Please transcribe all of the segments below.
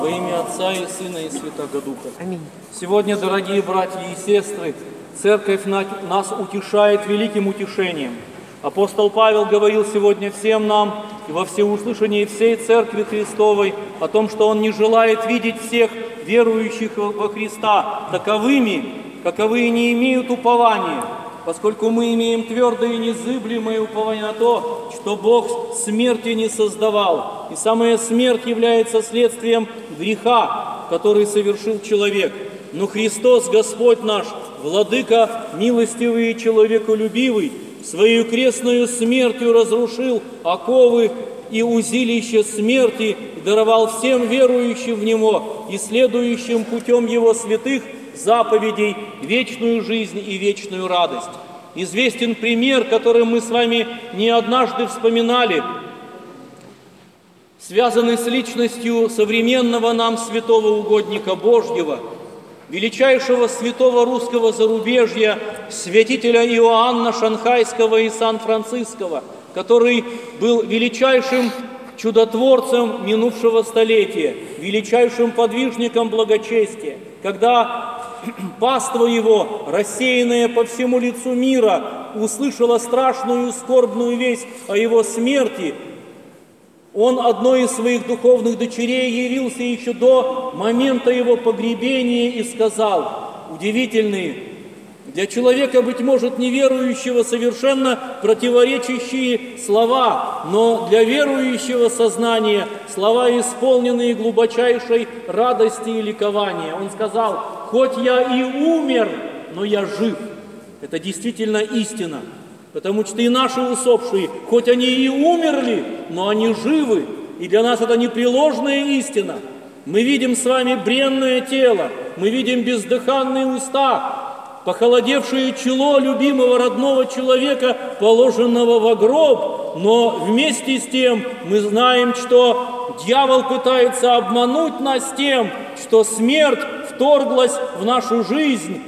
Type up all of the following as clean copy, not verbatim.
Во имя Отца и Сына и Святаго Духа. Аминь. Сегодня, дорогие братья и сестры, Церковь нас утешает великим утешением. Апостол Павел говорил сегодня всем нам и во всеуслышании всей Церкви Христовой о том, что он не желает видеть всех верующих во Христа таковыми, каковые не имеют упования, поскольку мы имеем твердое и незыблемое упование на то, что Бог смерти не создавал, и самая смерть является следствием греха, который совершил человек. Но Христос, Господь наш, Владыка, милостивый и человеколюбивый, своей крестную смертью разрушил оковы и узилище смерти и даровал всем верующим в Него и следующим путем Его святых заповедей вечную жизнь и вечную радость. Известен пример, который мы с вами не однажды вспоминали, связанный с личностью современного нам святого угодника Божьего, величайшего святого русского зарубежья, святителя Иоанна Шанхайского и Сан-Франциского, который был величайшим чудотворцем минувшего столетия, величайшим подвижником благочестия. Когда паства его, рассеянная по всему лицу мира, услышала страшную скорбную весть о его смерти, он одной из своих духовных дочерей явился еще до момента его погребения и сказал удивительные, для человека, быть может, неверующего, совершенно противоречащие слова, но для верующего сознания слова, исполненные глубочайшей радости и ликования. Он сказал: «Хоть я и умер, но я жив». Это действительно истина, потому что и наши усопшие, хоть они и умерли, но они живы, и для нас это непреложная истина. Мы видим с вами бренное тело, мы видим бездыханные уста, похолодевшее чело любимого родного человека, положенного во гроб, но вместе с тем мы знаем, что дьявол пытается обмануть нас тем, что смерть вторглась в нашу жизнь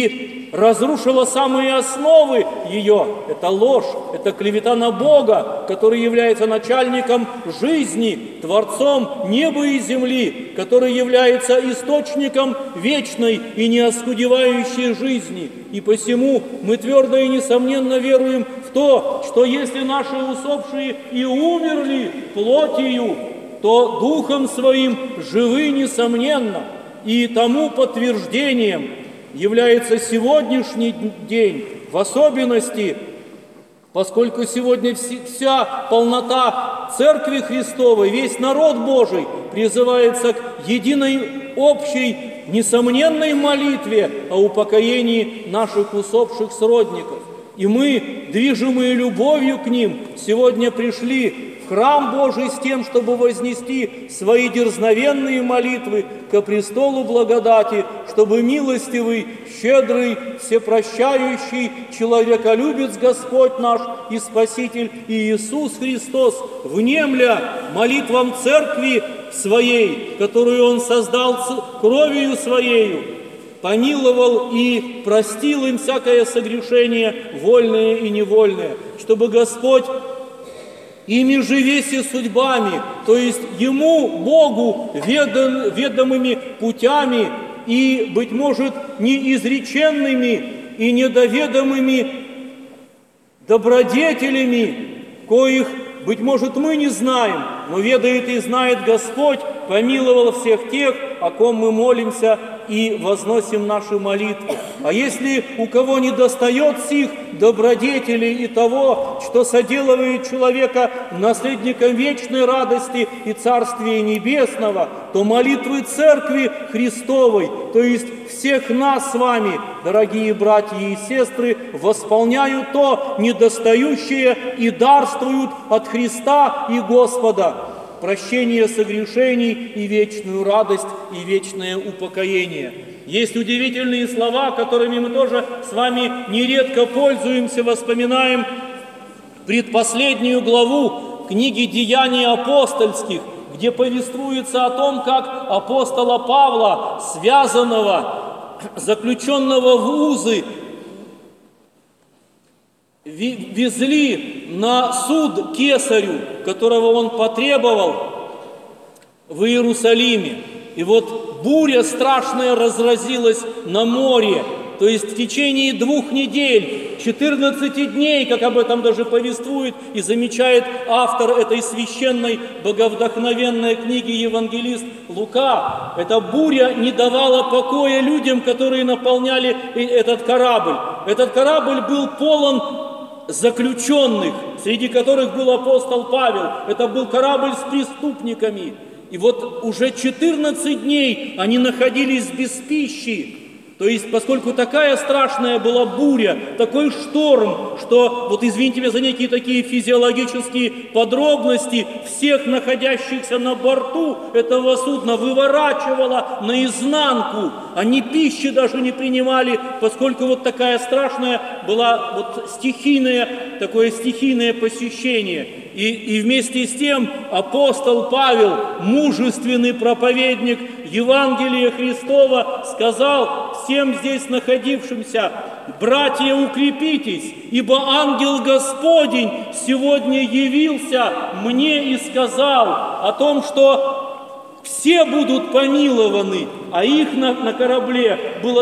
и разрушила самые основы ее. Это ложь, это клевета на Бога, который является начальником жизни, Творцом неба и земли, который является источником вечной и неоскудевающей жизни. И посему мы твердо и несомненно веруем в то, что если наши усопшие и умерли плотью, то духом своим живы несомненно. И тому подтверждением является сегодняшний день, в особенности, поскольку сегодня вся полнота Церкви Христовой, весь народ Божий призывается к единой, общей, несомненной молитве о упокоении наших усопших сродников. И мы, движимые любовью к ним, сегодня пришли в храм Божий с тем, чтобы вознести свои дерзновенные молитвы ко престолу благодати, чтобы милостивый, щедрый, всепрощающий, человеколюбец Господь наш и Спаситель Иисус Христос, внемля молитвам Церкви Своей, которую Он создал кровью Своею, помиловал и простил им всякое согрешение, вольное и невольное, чтобы Господь ими же веси судьбами, то есть Ему, Богу, ведомыми путями и, быть может, неизреченными и недоведомыми добродетелями, коих, быть может, мы не знаем, но ведает и знает Господь, помиловал всех тех, о ком мы молимся и возносим наши молитвы. А если у кого не достает сих добродетелей и того, что соделывает человека наследником вечной радости и Царствия Небесного, то молитвы Церкви Христовой, то есть всех нас с вами, дорогие братья и сестры, восполняют то недостающее и дарствуют от Христа и Господа прощение согрешений и вечную радость и вечное упокоение. Есть удивительные слова, которыми мы тоже с вами нередко пользуемся, вспоминаем предпоследнюю главу книги «Деяний апостольских», где повествуется о том, как апостола Павла, связанного, заключенного в узы, везли на суд кесарю, которого он потребовал в Иерусалиме. и вот буря страшная разразилась на море. То есть в течение 2 недель, 14 дней, как об этом даже повествует и замечает автор этой священной, боговдохновенной книги евангелист Лука, эта буря не давала покоя людям, которые наполняли этот корабль. Этот корабль был полон заключенных, среди которых был апостол Павел. Это был корабль с преступниками. И вот уже 14 дней они находились без пищи. То есть, поскольку такая страшная была буря, такой шторм, что, вот извините меня за некие такие физиологические подробности, всех находящихся на борту этого судна выворачивало наизнанку. Они пищи даже не принимали, поскольку вот такая страшная была вот такое стихийное посещение. И вместе с тем апостол Павел, мужественный проповедник Евангелия Христова, сказал всем здесь находившимся: «Братья, укрепитесь, ибо ангел Господень сегодня явился мне и сказал о том, что все будут помилованы, а их на корабле было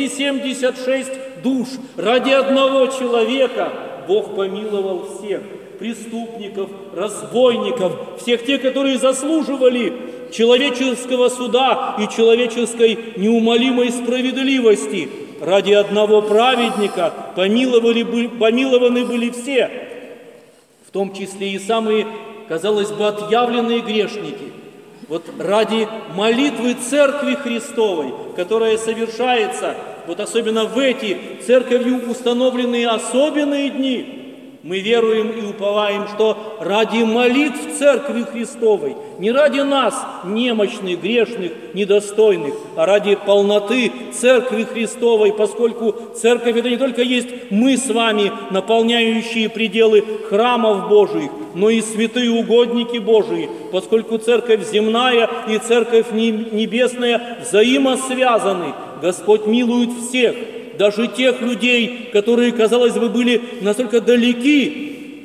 276 душ. Ради одного человека Бог помиловал всех». Преступников, разбойников, всех тех, которые заслуживали человеческого суда и человеческой неумолимой справедливости. Ради одного праведника помилованы были все, в том числе и самые, казалось бы, отъявленные грешники. Вот ради молитвы Церкви Христовой, которая совершается, вот особенно в эти Церковью установленные особенные дни, мы веруем и уповаем, что ради молитв Церкви Христовой, не ради нас, немощных, грешных, недостойных, а ради полноты Церкви Христовой, поскольку Церковь — это не только есть мы с вами, наполняющие пределы храмов Божиих, но и святые угодники Божии, поскольку Церковь земная и Церковь небесная взаимосвязаны. Господь милует всех, даже тех людей, которые, казалось бы, были настолько далеки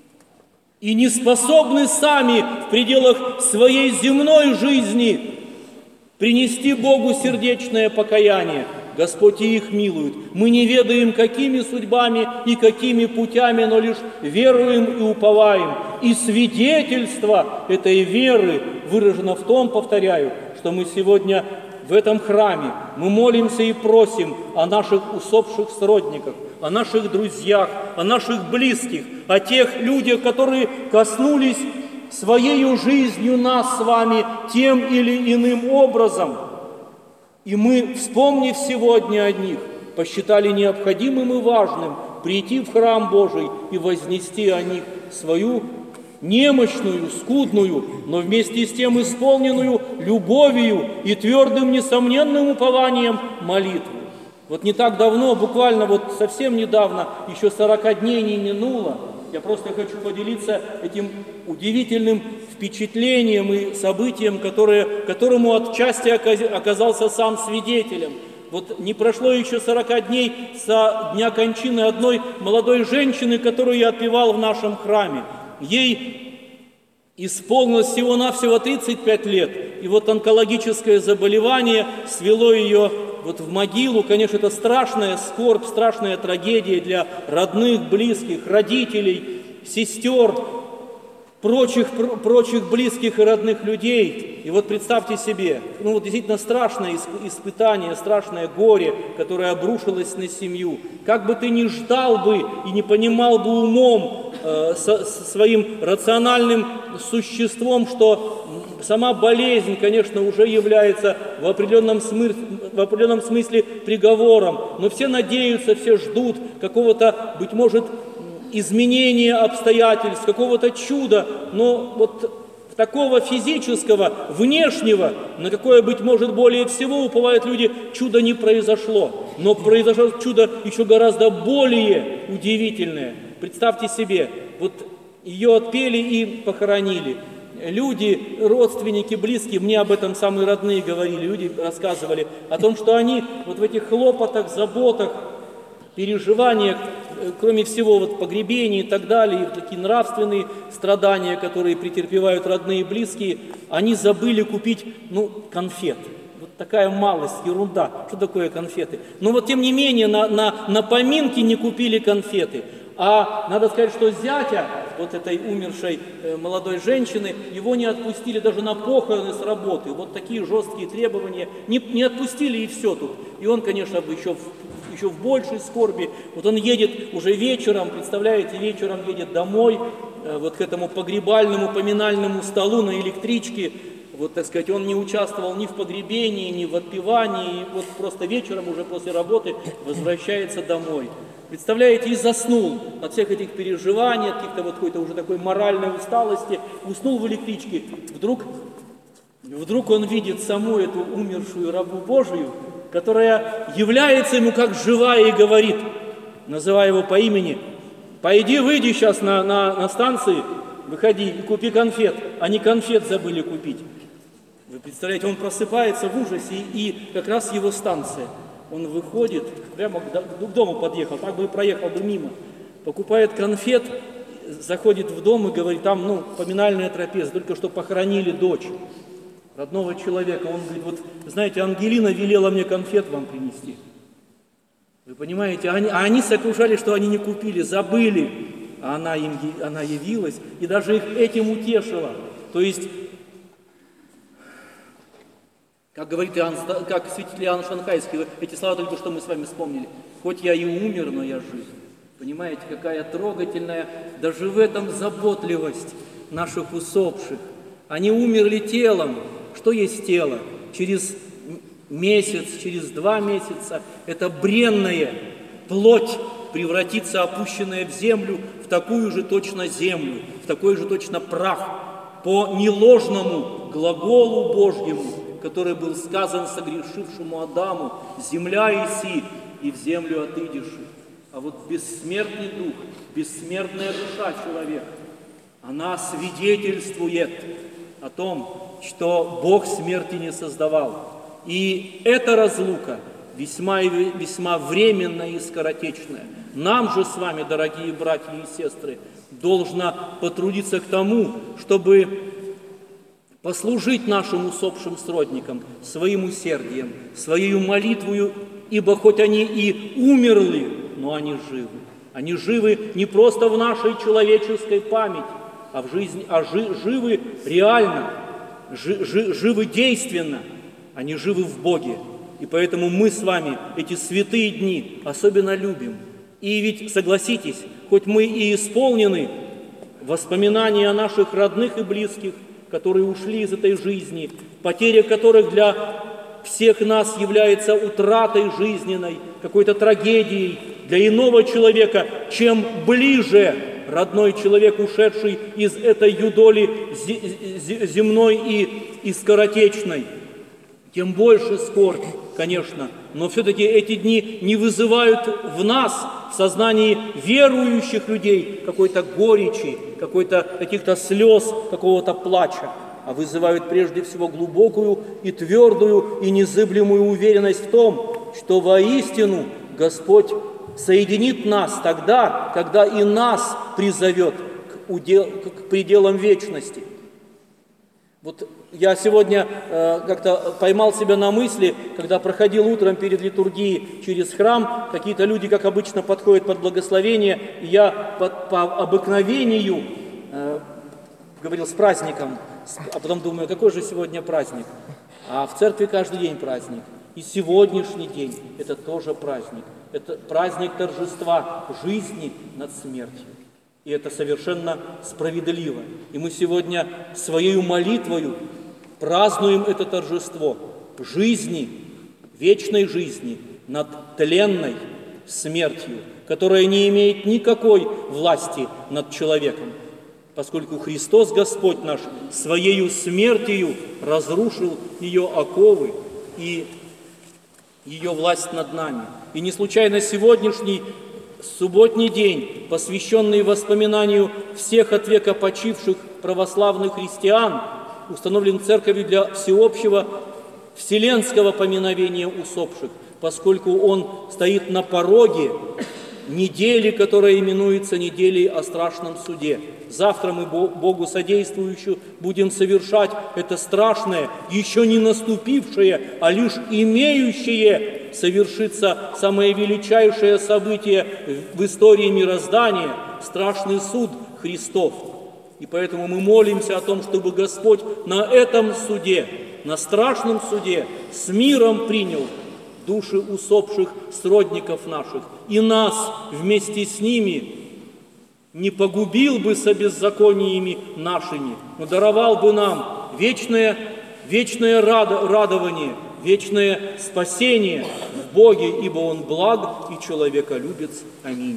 и не способны сами в пределах своей земной жизни принести Богу сердечное покаяние. Господь и их милует. Мы не ведаем, какими судьбами и какими путями, но лишь веруем и уповаем. И свидетельство этой веры выражено в том, повторяю, что мы сегодня в этом храме мы молимся и просим о наших усопших сродниках, о наших друзьях, о наших близких, о тех людях, которые коснулись своей жизнью нас с вами тем или иным образом. И мы, вспомнив сегодня о них, посчитали необходимым и важным прийти в храм Божий и вознести о них свою немощную, скудную, но вместе с тем исполненную любовью и твердым, несомненным упованием молитву. Вот не так давно, буквально вот совсем недавно, еще 40 дней не минуло, я просто хочу поделиться этим удивительным впечатлением и событием, которому отчасти оказался сам свидетелем. Вот не прошло еще 40 дней со дня кончины одной молодой женщины, которую я отпевал в нашем храме. Ей исполнилось всего-навсего 35 лет, и вот онкологическое заболевание свело ее вот в могилу. Конечно, это страшная скорбь, страшная трагедия для родных, близких, родителей, сестер, прочих близких и родных людей. И вот представьте себе, вот действительно страшное испытание, страшное горе, которое обрушилось на семью. Как бы ты ни ждал бы и не понимал бы умом, своим рациональным существом, что сама болезнь, конечно, уже является в определенном смысле приговором, но все надеются, все ждут какого-то, быть может, изменения обстоятельств, какого-то чуда, но вот такого физического, внешнего, на какое, быть может, более всего уповают люди, чудо не произошло. Но произошло чудо еще гораздо более удивительное. Представьте себе, вот ее отпели и похоронили. Люди, родственники, близкие, мне об этом самые родные говорили, люди рассказывали о том, что они вот в этих хлопотах, заботах, переживаниях, кроме всего вот погребений и так далее, и такие нравственные страдания, которые претерпевают родные и близкие, они забыли купить, конфет. Вот такая малость, ерунда. Что такое конфеты? Но вот тем не менее на поминки не купили конфеты. А надо сказать, что зятя вот этой умершей молодой женщины, его не отпустили даже на похороны с работы. Вот такие жесткие требования. Не отпустили, и все тут. И он, конечно, еще в большей скорби. Вот он едет уже вечером, представляете, вечером едет домой, вот к этому погребальному, поминальному столу на электричке. Вот, так сказать, он не участвовал ни в погребении, ни в отпевании. Вот просто вечером уже после работы возвращается домой. Представляете, и заснул от всех этих переживаний, от каких-то вот какой-то уже такой моральной усталости, уснул в электричке. Вдруг он видит саму эту умершую рабу Божию, которая является ему как живая и говорит, называя его по имени: «Пойди, выйди сейчас на станции, выходи и купи конфет». Они конфет забыли купить. Вы представляете, он просыпается в ужасе, и как раз его станция. Он выходит, прямо к дому подъехал, так бы и проехал бы мимо, покупает конфет, заходит в дом и говорит, там, поминальная трапеза, только что похоронили дочь родного человека. Он говорит, вот, знаете, Ангелина велела мне конфет вам принести. Вы понимаете, они сокрушались, что они не купили, забыли, а она явилась, и даже их этим утешила. То есть, как говорит как святитель Иоанн Шанхайский, эти слова только что мы с вами вспомнили. Хоть я и умер, но я жив. Понимаете, какая трогательная, даже в этом заботливость наших усопших. Они умерли телом. Что есть тело? Через месяц, через 2 месяца это бренная плоть превратится, опущенная в землю, в такую же точно землю, в такой же точно прах, по неложному глаголу Божьему, который был сказан согрешившему Адаму: «Земля иси, и в землю отыдешь». А вот бессмертный дух, бессмертная душа человека, она свидетельствует о том, что Бог смерти не создавал. И эта разлука весьма и весьма временная и скоротечная. Нам же с вами, дорогие братья и сестры, должно потрудиться к тому, чтобы послужить нашим усопшим сродникам своим усердием, своей молитвою, ибо хоть они и умерли, но они живы. Они живы не просто в нашей человеческой памяти, а в жизни, живы реально, живы действенно. Они живы в Боге. И поэтому мы с вами эти святые дни особенно любим. И ведь, согласитесь, хоть мы и исполнены воспоминания о наших родных и близких, которые ушли из этой жизни, потеря которых для всех нас является утратой жизненной, какой-то трагедией для иного человека, чем ближе родной человек, ушедший из этой юдоли земной и скоротечной, тем больше скорбь, конечно, но все-таки эти дни не вызывают в нас, в сознании верующих людей, какой-то горечи, каких-то слез, какого-то плача, а вызывают прежде всего глубокую и твердую и незыблемую уверенность в том, что воистину Господь соединит нас тогда, когда и нас призовет к пределам вечности. Вот я сегодня как-то поймал себя на мысли, когда проходил утром перед литургией через храм, какие-то люди, как обычно, подходят под благословение, и я по обыкновению говорил с праздником, а потом думаю, какой же сегодня праздник? А в церкви каждый день праздник. И сегодняшний день – это тоже праздник. Это праздник торжества жизни над смертью. И это совершенно справедливо. И мы сегодня своей молитвою празднуем это торжество жизни, вечной жизни над тленной смертью, которая не имеет никакой власти над человеком, поскольку Христос Господь наш Своею смертью разрушил ее оковы и ее власть над нами. И не случайно сегодняшний субботний день, посвященный воспоминанию всех от века почивших православных христиан, установлен Церковью для всеобщего вселенского поминовения усопших, поскольку он стоит на пороге недели, которая именуется неделей о страшном суде. Завтра мы Богу содействующую будем совершать это страшное, еще не наступившее, а лишь имеющее совершиться самое величайшее событие в истории мироздания – страшный суд Христов. И поэтому мы молимся о том, чтобы Господь на этом суде, на страшном суде с миром принял души усопших сродников наших, и нас вместе с ними не погубил бы со беззакониями нашими, но даровал бы нам вечное радование, вечное спасение в Боге, ибо Он благ и человеколюбец. Аминь.